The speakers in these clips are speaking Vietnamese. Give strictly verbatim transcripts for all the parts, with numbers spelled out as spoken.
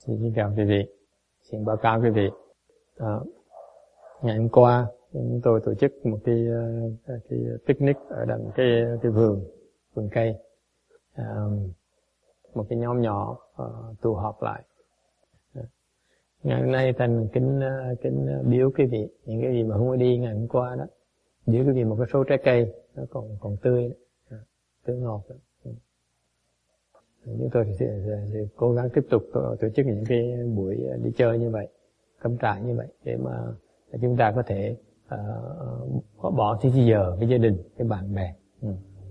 Xin chào quý vị, xin báo cáo quý vị. À, ngày hôm qua chúng tôi tổ chức một cái cái picnic ở đằng cái cái vườn vườn cây. À, một cái nhóm nhỏ uh, tụ họp lại. À, ngày hôm nay thành kính kính biếu quý vị những cái gì mà không có đi ngày hôm qua đó, biếu quý vị một cái số trái cây nó còn còn tươi, à, tươi ngọt đó. Chúng tôi sẽ, sẽ, sẽ cố gắng tiếp tục tổ, tổ chức những cái buổi đi chơi như vậy, cắm trại như vậy để mà để chúng ta có thể uh, bỏ thời giờ với gia đình, với bạn bè. Ừ.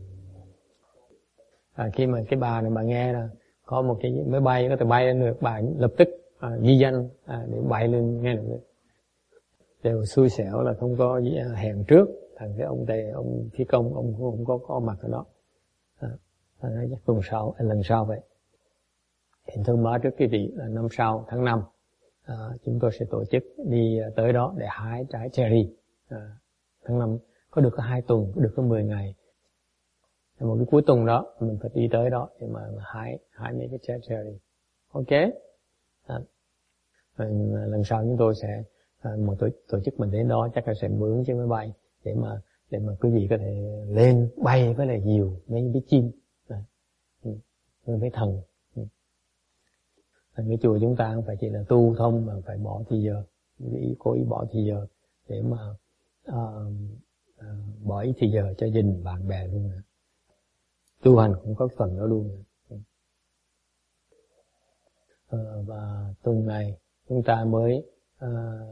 À, khi mà cái bà này bà nghe là có một cái máy bay có thể bay lên được, bà lập tức uh, ghi danh uh, để bay lên nghe được. Đều xui xẻo là không có hẹn trước, thành cái ông tề ông phi công ông không có có mặt ở đó. À. À, chắc tuần sau, lần sau vậy. Hiện thông báo trước quý vị là năm sau tháng năm à, chúng tôi sẽ tổ chức đi tới đó để hái trái cherry. À, tháng năm có được có hai tuần, có được có mười ngày. Một cái cuối tuần đó mình phải đi tới đó để mà, mà hái hái mấy cái trái cherry. Ok. À, lần sau chúng tôi sẽ à, một tổ, tổ chức mình đến đó chắc là sẽ mướn chiếc máy bay để mà để mà quý vị có thể lên bay với lại nhiều mấy cái chim. Với với thần. Thành cái chùa chúng ta không phải chỉ là tu thông mà phải bỏ thì giờ, ý cố ý bỏ thì giờ để mà uh, uh, bỏ ý thì giờ cho gia đình bạn bè luôn. Tu hành cũng có phần đó luôn. Uh, và tuần này chúng ta mới uh,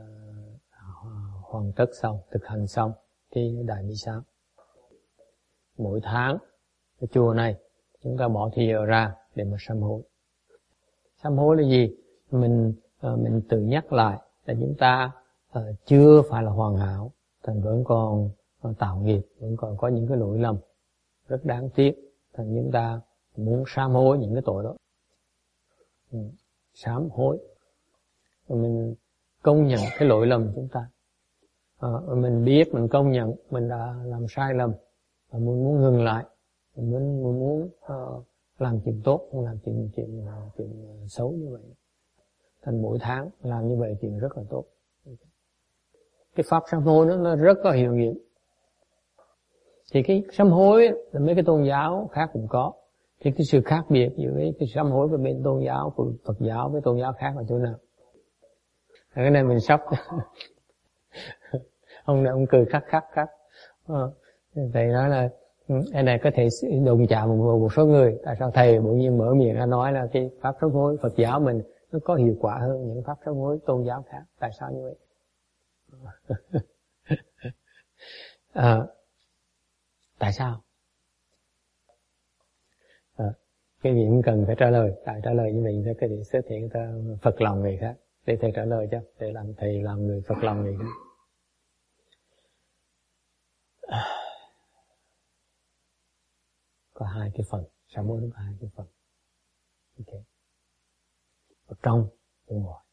hoàn tất xong, thực hành xong cái đại bi sáng. Mỗi tháng cái chùa này chúng ta bỏ thì giờ ra để mà sám hối. Sám hối là gì? Mình uh, mình tự nhắc lại là chúng ta uh, chưa phải là hoàn hảo, thành vẫn còn uh, tạo nghiệp, vẫn còn có những cái lỗi lầm rất đáng tiếc. Thành chúng ta muốn sám hối những cái tội đó. Ừ. Sám hối. Rồi mình công nhận cái lỗi lầm chúng ta. Uh, mình biết, mình công nhận mình đã làm sai lầm và muốn muốn ngừng lại. Mình muốn, muốn, muốn uh, làm chuyện tốt, không làm chuyện, chuyện, chuyện xấu như vậy. Thành mỗi tháng làm như vậy chuyện rất là tốt. Cái pháp sám hối nó, nó rất có hiệu nghiệm. Thì cái sám hối là mấy cái tôn giáo khác cũng có. Thì cái sự khác biệt giữa cái, cái sám hối của bên tôn giáo của Phật giáo với tôn giáo khác là chỗ nào? Cái này mình sắp ông này ông cười khắc khắc khắc. Ờ, thầy nói là cái này có thể đụng chạm một, một số người. Tại sao thầy bỗng nhiên mở miệng ra nói là cái pháp sám hối Phật giáo mình nó có hiệu quả hơn những pháp sám hối tôn giáo khác? Tại sao như vậy? À, tại sao? À, cái gì cũng cần phải trả lời. Tại trả lời như vậy thì có thể xuất hiện người ta phật lòng người khác. Để thầy trả lời cho, để làm thầy làm người phật lòng người khác. À, có hai cái phần, sám hối có hai cái phần. Ok. Ở trong, ở ngoài.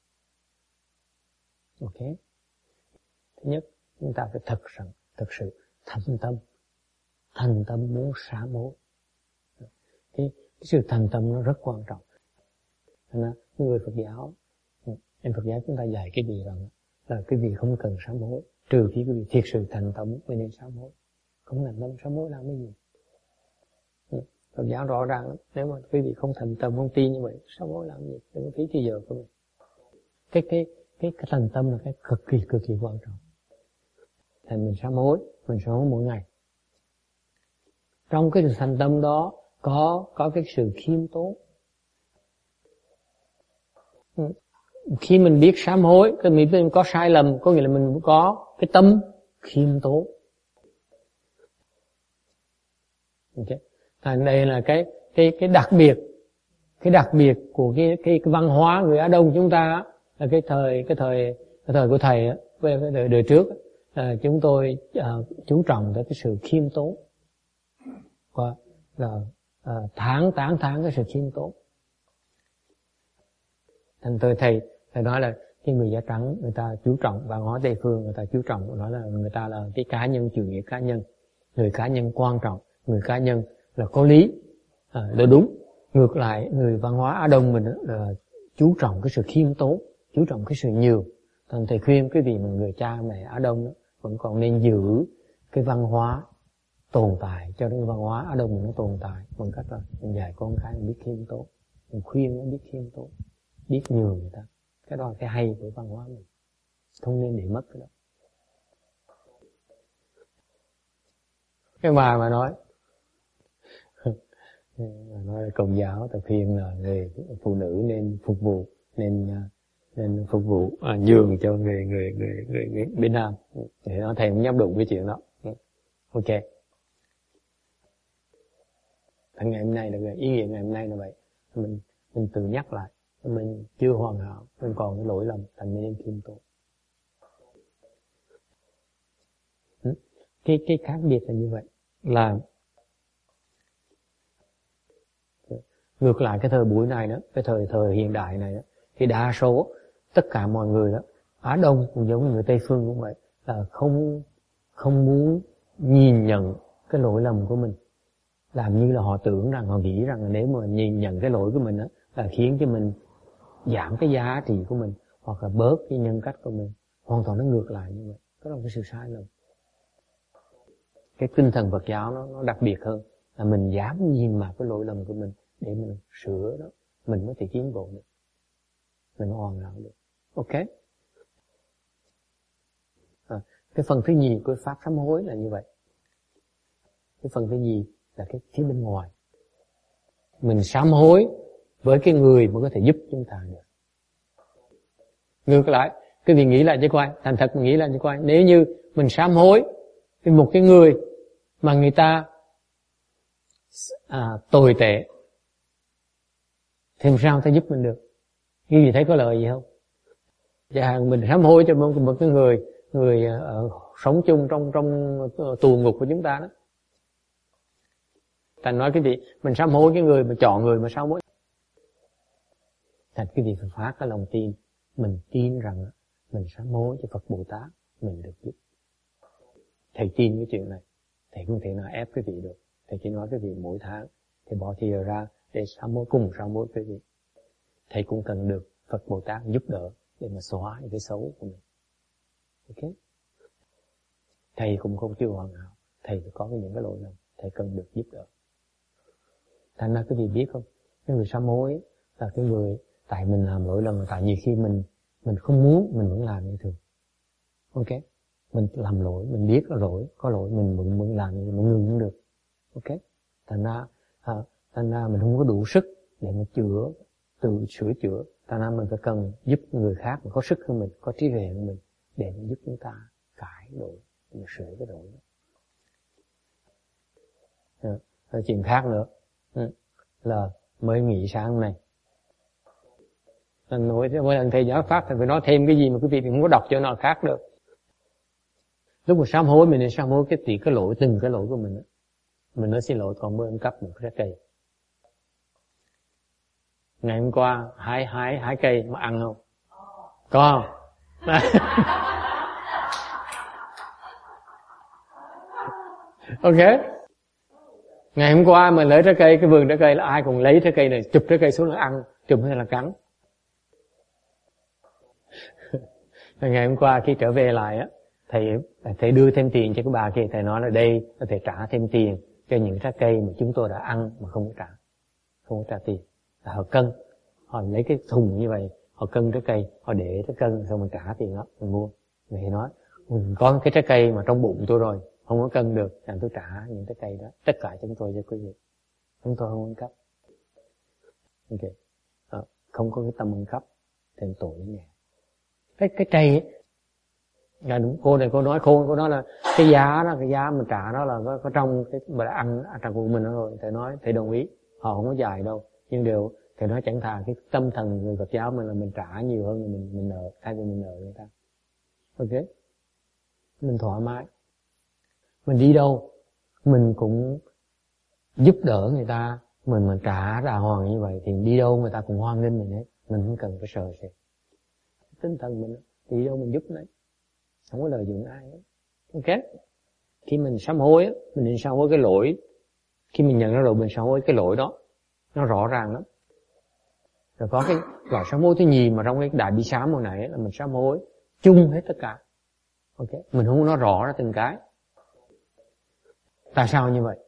Ok. Thứ nhất, chúng ta phải thật rằng, thật sự thành tâm, thành tâm muốn sám hối. Cái, cái sự thành tâm nó rất quan trọng. Nên người Phật giáo, em Phật giáo chúng ta dạy cái gì rằng là cái gì không cần sám hối, trừ khi quý vị thiệt sự thành tâm mới nên sám hối. Không thành tâm sám hối làm cái gì? Phật giáo rõ ràng lắm. Nếu mà quý vị không thành tâm, không tin như vậy, sám hối làm gì? Đừng có phí thời giờ của mình. Cái cái cái cái thành tâm là cái cực kỳ cực kỳ quan trọng. Thành mình sám hối, mình sám hối mỗi ngày. Trong cái sự thành tâm đó có có cái sự khiêm tốn. Khi mình biết sám hối, cái mình có sai lầm, có nghĩa là mình có cái tâm khiêm tốn. Okay. Thành đây là cái cái cái đặc biệt, cái đặc biệt của cái cái, cái văn hóa người Á Đông chúng ta là cái thời cái thời cái thời của thầy với cái đời, đời trước à, chúng tôi à, chú trọng tới cái sự khiêm tốn và là à, tháng tán tháng cái sự khiêm tốn. Thành tôi thầy thầy nói là cái người da trắng người ta chú trọng văn hóa Tây phương, người ta chú trọng nói là người ta là cái cá nhân, chủ nghĩa cá nhân, người cá nhân quan trọng, người cá nhân là có lý, à, là đúng. Ngược lại người văn hóa Á Đông mình là chú trọng cái sự khiêm tốn, chú trọng cái sự nhường. Thành thầy khuyên quý vị mà người cha mẹ Á Đông đó, vẫn còn nên giữ cái văn hóa tồn tại, cho đến văn hóa Á Đông mình nó tồn tại bằng cách là mình dạy con cái mình biết khiêm tốn, mình khuyên nó biết khiêm tốn, biết nhường người ta. Cái đó là cái hay của văn hóa mình, không nên để mất cái đó. Cái bà mà nói mà nói là Công giáo ta khuyên là người phụ nữ nên phục vụ, nên nên phục vụ à, nhường cho người người người người, người bên nam. Thì nó thầy cũng nhắm đụng cái chuyện đó. Ok. Thành ngày hôm nay là ý nghĩa ngày hôm nay là vậy. Mình mình tự nhắc lại, mình chưa hoàn hảo, mình còn cái lỗi lầm, thành mình nên khiêm tốn. Cái cái khác biệt là như vậy, là ngược lại cái thời buổi này đó, cái thời thời hiện đại này đó, thì đa số tất cả mọi người đó, Á Đông cũng giống như người Tây phương cũng vậy, là không không muốn nhìn nhận cái lỗi lầm của mình, làm như là họ tưởng rằng, họ nghĩ rằng là nếu mà nhìn nhận cái lỗi của mình đó, là khiến cho mình giảm cái giá trị của mình, hoặc là bớt cái nhân cách của mình. Hoàn toàn nó ngược lại như vậy, đó là cái sự sai lầm. Cái tinh thần Phật giáo nó, nó đặc biệt hơn, là mình dám nhìn vào cái lỗi lầm của mình để mình sửa đó, mình mới thể tiến bộ được, mình hoàn hảo được. Ok. À, cái phần thứ nhì của pháp sám hối là như vậy. Cái phần thứ nhì là cái phía bên ngoài, mình sám hối với cái người mà có thể giúp chúng ta được. Ngược lại, cái vị nghĩ lại cho coi, thành thật mình nghĩ lại cho coi, nếu như mình sám hối với một cái người mà người ta à, tồi tệ, thì làm sao ta giúp mình được? Như gì thấy có lợi gì không? Chẳng hạn mình sám hối cho một, một cái người người uh, sống chung trong trong uh, tù ngục của chúng ta đó. Thành nói cái gì mình sám hối cái người mà chọn người mà sám hối. Thành cái gì phải phát cái lòng tin, mình tin rằng mình sám hối cho Phật Bồ Tát mình được giúp. Thầy tin cái chuyện này, thầy không thể nào ép cái vị được. Thầy chỉ nói cái vị mỗi tháng thầy bỏ thì ra để sám hối, cùng sám hối cái vị. Thầy cũng cần được Phật Bồ Tát giúp đỡ để mà xóa những cái xấu của mình. Ok? Thầy cũng không chưa hoàn hảo, thầy có những cái lỗi lầm, thầy cần được giúp đỡ. Thành ra cái gì biết không? Cái người sám hối là cái người, tại mình làm lỗi lầm, tại nhiều khi mình mình không muốn, mình vẫn làm như thường. Ok? Mình làm lỗi, mình biết có lỗi, có lỗi mình vẫn vẫn làm, mình ngừng không được. Ok? Thành ra, à, thành ra mình không có đủ sức để mà chữa, tự sửa chữa. Thành ra mình phải cần giúp người khác mà có sức hơn mình, có trí huệ hơn mình, để giúp chúng ta cải đổi, để sửa cái lỗi đó. À, rồi chuyện khác nữa, ừ, là mới nghĩ sáng này. Lần nói mỗi lần thầy giáo pháp thì phải nói thêm cái gì mà quý vị không có đọc cho nó khác được. Lúc mà sám hối mình nên sám hối cái tỷ cái lỗi, từng cái lỗi của mình đó. Mình nói xin lỗi con mới ăn cắp một cái trái cây. Ngày hôm qua hái hái hái cây mà ăn không? Có không? Ok. Ngày hôm qua mình lấy trái cây, cái vườn trái cây là ai cũng lấy trái cây này, chụp trái cây xuống là ăn, chụp hay là cắn. Ngày hôm qua khi trở về lại á, thầy thầy đưa thêm tiền cho cái bà kia, thầy nói là đây là thầy trả thêm tiền cho những trái cây mà chúng tôi đã ăn mà không có trả, không có trả tiền. Là họ cân, họ lấy cái thùng như vậy, họ cân trái cây, họ để cái cân xong mình trả tiền đó, mình mua. Thầy nói có cái trái cây mà trong bụng tôi rồi, không có cân được, rằng tôi trả những trái cây đó, tất cả chúng tôi cho quý vị, chúng tôi không ăn cắp. Ok, à, không có cái tâm ăn cắp, thêm tội với nhà. Cái cái cây ấy, là đúng, cô này cô nói khôn, cô nói là cái giá đó, cái giá mình trả đó là có, có trong cái mà đã ăn trong của mình đó rồi. Thầy nói thầy đồng ý, họ không có dài đâu, nhưng đều thầy nói chẳng thà cái tâm thần người Phật giáo mình là mình trả nhiều hơn là mình mình nợ, thay vì mình nợ người ta. Ok, mình thoải mái, mình đi đâu mình cũng giúp đỡ người ta, mình mình trả đàng hoàng như vậy thì đi đâu người ta cũng hoan nghênh mình hết, mình không cần phải sợ gì. Tinh thần mình thì đi đâu mình giúp đấy, không có lợi dụng ai hết. Ok, khi mình sám hối á, mình nên sám hối cái lỗi, khi mình nhận ra rồi mình sám hối cái lỗi đó, nó rõ ràng lắm. Rồi có cái loại sám hối thứ nhì mà trong cái đại bi sám hồi nãy là mình sám hối chung hết tất cả. Ok, mình không nói rõ ra từng cái. Tại sao như vậy?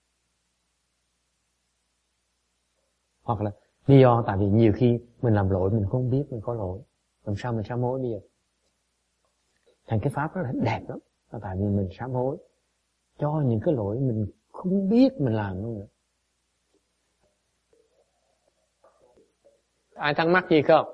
Hoặc là lý do tại vì nhiều khi mình làm lỗi mình không biết mình có lỗi, làm sao mình sám hối bây giờ? Thành cái pháp đó là đẹp lắm, là tại vì mình sám hối cho những cái lỗi mình không biết mình làm luôn nữa. Ai thắc mắc gì không?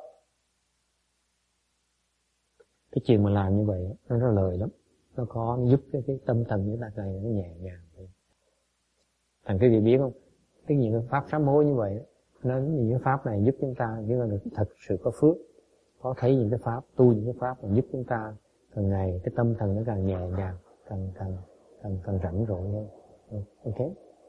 Cái chuyện mà làm như vậy nó rất lời lắm, nó có nó giúp cái, cái tâm thần của ta này nó nhẹ nhàng. Thành cái gì biết không? Cái những cái pháp sám hối như vậy, nó những cái pháp này giúp chúng ta chúng ta được thật sự có phước, có thấy những cái pháp, tu những cái pháp mà giúp chúng ta càng ngày cái tâm thần nó càng nhẹ nhàng, càng càng càng càng rảnh rỗi hơn. Ok.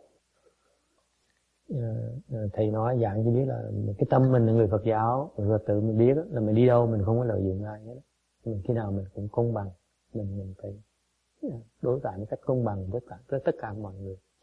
Thầy nói dạng chỉ biết là cái tâm mình là người Phật giáo, rồi tự mình biết là mình đi đâu mình không có lợi dụng ai hết. Mình khi nào mình cũng công bằng, mình mình phải đối xử một cách công bằng với tất cả với tất cả mọi người.